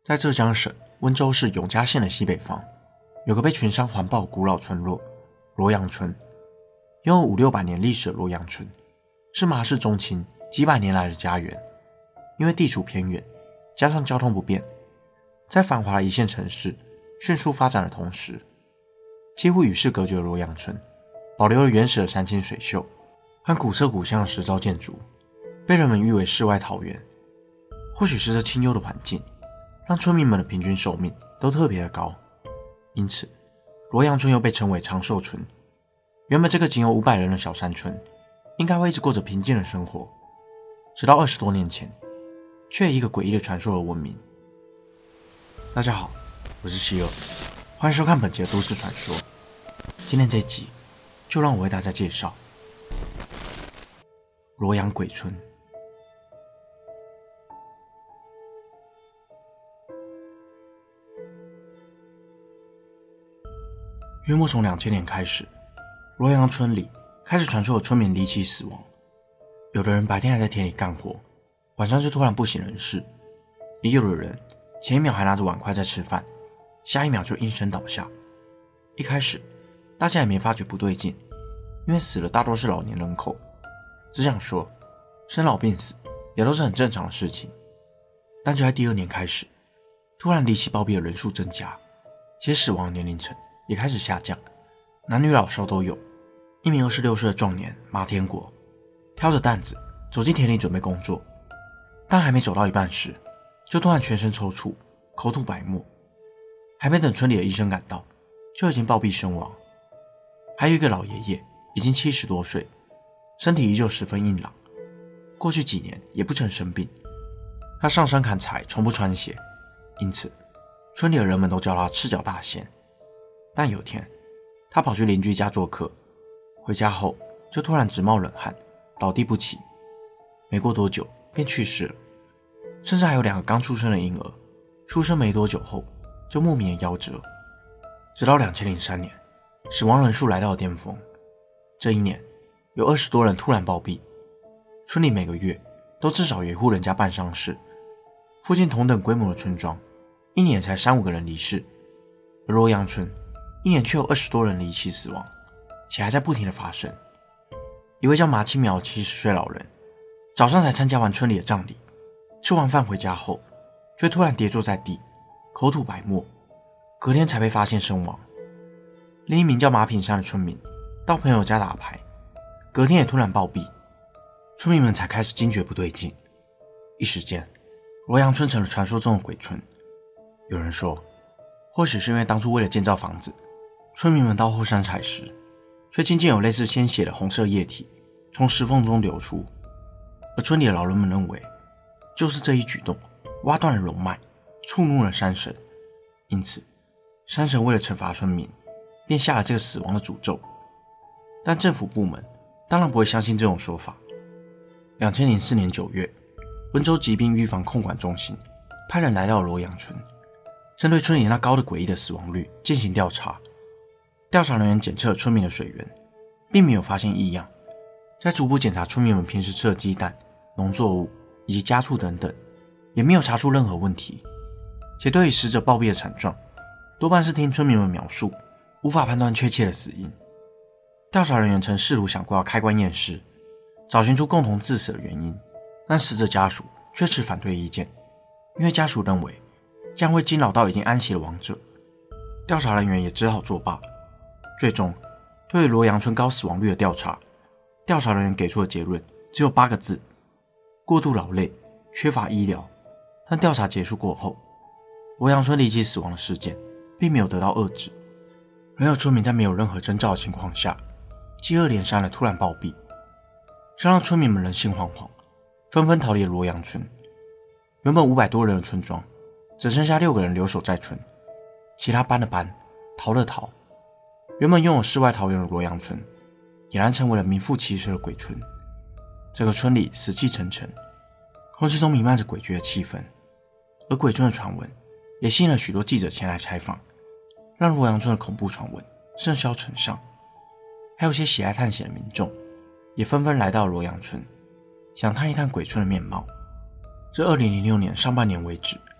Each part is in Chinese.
在浙江省温州市永嘉县的西北方，有个被群山环抱的古老村落罗阳村。拥有500-600年历史的罗阳村，是麻氏宗亲几百年来的家园。因为地处偏远，加上交通不便，在繁华的一线城市迅速发展的同时，几乎与世隔绝的罗阳村保留了原始的山清水秀和古色古香的石造建筑，被人们誉为世外桃源。或许是这清幽的环境让村民们的平均寿命都特别的高，因此罗阳村又被称为长寿村。原本这个仅有500人的小山村应该会一直过着平静的生活，直到20多年前却以一个诡异的传说而闻名。大家好，我是希尔，欢迎收看本集的都市传说。今天这一集就让我为大家介绍罗阳鬼村。约莫从2000年开始，罗阳村里开始传出有村民离奇死亡。有的人白天还在田里干活，晚上就突然不省人事；也有的人前一秒还拿着碗筷在吃饭，下一秒就应声倒下。一开始大家也没发觉不对劲，因为死的大多是老年人口，只想说生老病死也都是很正常的事情。但就在第2年开始，突然离奇暴毙的人数增加，且死亡的年龄层也开始下降，男女老少都有。一名26岁的壮年马天国挑着担子走进田里准备工作，但还没走到一半时，就突然全身抽搐，口吐白沫，还没等村里的医生赶到，就已经暴毙身亡。还有一个老爷爷已经70多岁，身体依旧十分硬朗，过去几年也不曾生病。他上山砍柴从不穿鞋，因此村里的人们都叫他赤脚大仙。但有天他跑去邻居家做客，回家后就突然直冒冷汗，倒地不起，没过多久便去世了。甚至还有2个刚出生的婴儿出生没多久后就莫名的夭折。直到2003年，死亡人数来到了巅峰。这一年有20多人突然暴毙，村里每个月都至少有一户人家办丧事。附近同等规模的村庄一年才3-5个人离世，而罗阳村一年却有20多人离奇死亡，且还在不停的发生。一位叫马清苗的70岁老人，早上才参加完村里的葬礼，吃完饭回家后却突然跌坐在地，口吐白沫，隔天才被发现身亡。另一名叫马品山的村民到朋友家打牌，隔天也突然暴毙，村民们才开始惊觉不对劲。一时间罗阳村成了传说中的鬼村。有人说，或许是因为当初为了建造房子，村民们到后山采石，却渐渐有类似鲜血的红色液体从石缝中流出，而村里的老人们认为，就是这一举动挖断了龙脉，触怒了山神，因此山神为了惩罚村民，便下了这个死亡的诅咒。但政府部门当然不会相信这种说法。2004年9月，温州疾病预防控管中心派人来到罗阳村，针对村里那高的诡异的死亡率进行调查。调查人员检测村民的水源，并没有发现异样。在逐步检查村民们平时吃的鸡蛋、农作物以及家畜等等，也没有查出任何问题。且对于死者暴毙的惨状，多半是听村民们描述，无法判断确切的死因。调查人员曾试图想过要开棺验尸，找寻出共同致死的原因，但死者家属却持反对意见，因为家属认为这样会惊扰到已经安息的亡者。调查人员也只好作罢。最终对于罗阳村高死亡率的调查人员给出的结论只有8个字：过度劳累，缺乏医疗。但调查结束过后，罗阳村离奇死亡的事件并没有得到遏制，仍有村民在没有任何征兆的情况下接二连三的突然暴毙，这让村民们人心惶惶，纷纷逃离了罗阳村。原本500多人的村庄只剩下6个人留守在村，其他搬了搬，逃了逃。原本拥有世外桃源的罗阳村俨然成为了名副其实的鬼村。这个村里死气沉沉，空气中弥漫着诡谲的气氛，而鬼村的传闻也吸引了许多记者前来采访，让罗阳村的恐怖传闻甚嚣尘上。还有些喜爱探险的民众也纷纷来到罗阳村，想探一探鬼村的面貌。至2006年上半年为止，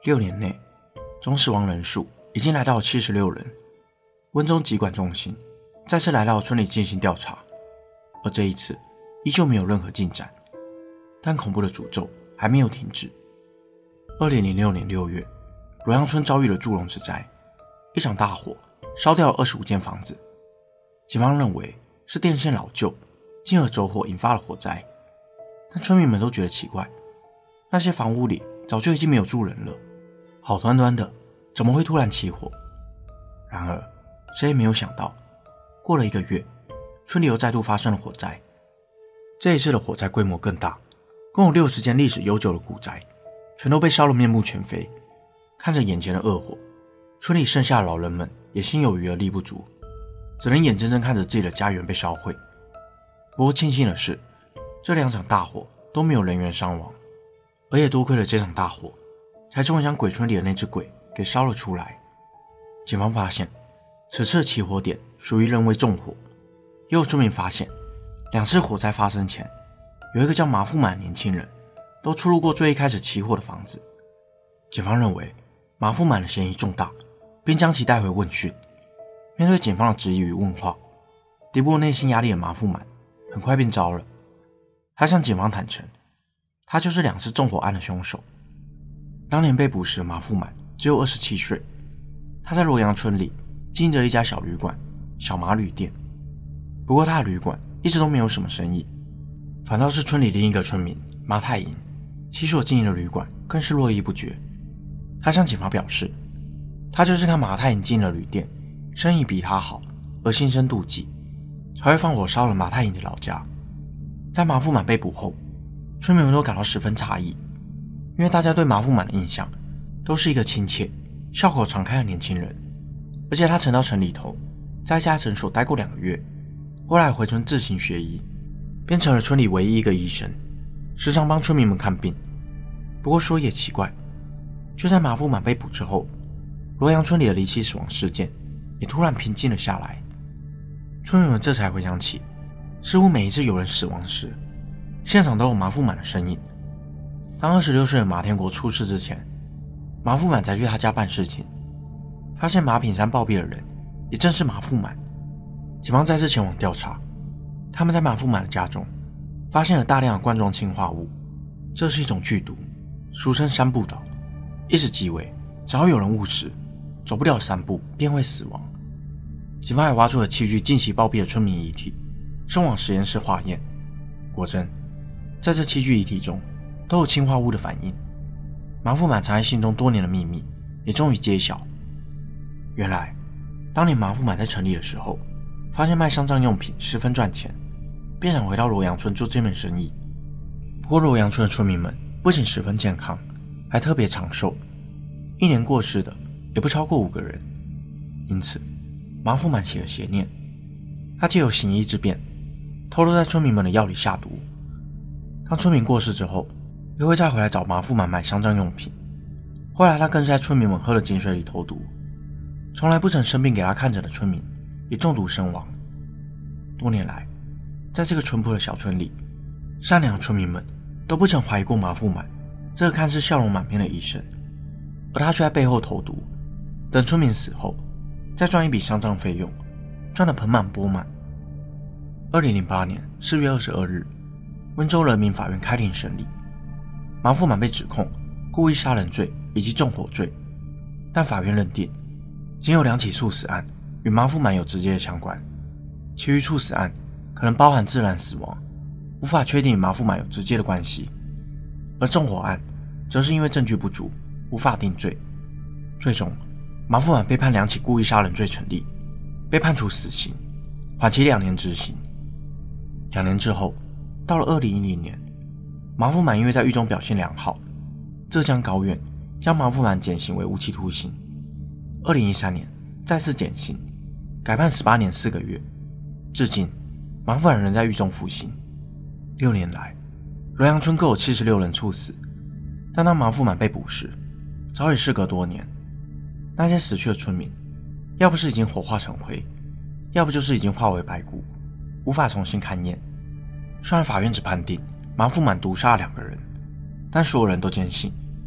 6年内，总死亡人数已经来到了76人。温州疾管中心再次来到村里进行调查，而这一次依旧没有任何进展，但恐怖的诅咒还没有停止。2006年6月，罗阳村遭遇了祝融之灾，一场大火烧掉了25间房子。警方认为是电线老旧，进而走火引发了火灾，但村民们都觉得奇怪，那些房屋里早就已经没有住人了，好端端的怎么会突然起火？然而谁也没有想到，过了1个月，村里又再度发生了火灾。这一次的火灾规模更大，共有60间历史悠久的古宅全都被烧得面目全非。看着眼前的恶火，村里剩下的老人们也心有余而力不足，只能眼睁睁看着自己的家园被烧毁。不过庆幸的是，这2场大火都没有人员伤亡，而也多亏了这场大火，才终于将鬼村里的那只鬼给烧了出来。警方发现此次的起火点属于人为纵火，也有村民发现2次火灾发生前，有一个叫马富满的年轻人都出入过最一开始起火的房子。警方认为马富满的嫌疑重大，并将其带回问讯。面对警方的质疑与问话，抵不过内心压力的马富满很快便招了。他向警方坦诚，他就是2次纵火案的凶手。当年被捕时的马富满只有27岁，他在罗阳村里经营着一家小旅馆——小马旅店。不过他的旅馆一直都没有什么生意，反倒是村里另一个村民马太银，其所经营的旅馆更是络绎不绝。他向警方表示，他就是看马太银经营的旅店生意比他好而心生妒忌，才会放火烧了马太银的老家。在马富满被捕后，村民们都感到十分诧异，因为大家对马富满的印象都是一个亲切、笑口常开的年轻人，而且他曾到城里头在一家诊所待过2个月，后来回村自行学医，变成了村里唯一一个医生，时常帮村民们看病。不过说也奇怪，就在马富满被捕之后，罗阳村里的离奇死亡事件也突然平静了下来。村民们这才回想起，似乎每一次有人死亡时，现场都有马富满的身影。当26岁的马天国出事之前，马富满才去他家办事情，发现马品山暴毙的人也正是马富满。警方再次前往调查，他们在马富满的家中发现了大量的罐装氰化物，这是一种剧毒，俗称3步倒，意思即为只要有人误食，走不了3步便会死亡。警方还挖出了器具近期暴毙的村民遗体，送往实验室化验，果真在这器具遗体中都有氰化物的反应。马富满藏在心中多年的秘密也终于揭晓。原来当年马富满在城里的时候，发现卖丧葬用品十分赚钱，便想回到罗阳村做这门生意。不过罗阳村的村民们不仅十分健康，还特别长寿，1年过世的也不超过5个人。因此马富满起了邪念，他借由行医之便，偷偷在村民们的药里下毒。当村民过世之后，又会再回来找马富满买丧葬用品。后来他更是在村民们喝了井水里投毒，从来不曾生病给他看着的村民也中毒身亡。多年来，在这个淳朴的小村里，善良的村民们都不曾怀疑过马富满这个看似笑容满面的医生，而他却在背后投毒，等村民死后再赚一笔丧葬费用，赚得盆满钵满。2008年4月22日，温州人民法院开庭审理，马富满被指控故意杀人罪以及纵火罪，但法院认定仅有2起猝死案与马富满有直接的相关，其余猝死案可能包含自然死亡，无法确定与马富满有直接的关系，而纵火案则是因为证据不足，无法定罪。最终马富满被判2起故意杀人罪成立，被判处死刑，缓期2年执行。2年之后，到了2010年，马富满因为在狱中表现良好，浙江高院将马富满减刑为无期徒刑。2013年再次减刑，改判18年4个月。至今马富满仍在狱中服刑。6年来，罗阳村各有76人猝死，但当马富满被捕时，早已事隔多年。那些死去的村民，要不是已经火化成灰，要不就是已经化为白骨，无法重新勘验。虽然法院只判定马富满毒杀了2个人，但所有人都坚信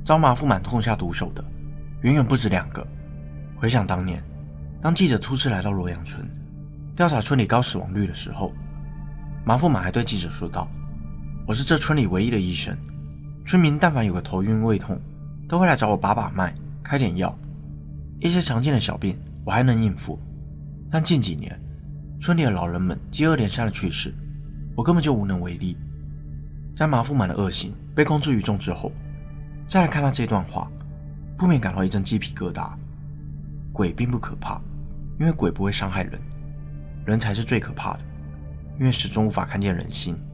遭马富满痛下毒手的远远不止2个。回想当年，当记者初次来到罗阳村调查村里高死亡率的时候，马富满还对记者说道：“我是这村里唯一的医生，村民但凡有个头晕胃痛，都会来找我把把脉，开点药。一些常见的小病我还能应付，但近几年村里的老人们接二连三的去世，我根本就无能为力。”在马富满的恶行被公诸于众之后，再来看到这段话，不免感到一阵鸡皮疙瘩。鬼并不可怕，因为鬼不会伤害人，人才是最可怕的，因为始终无法看见人心。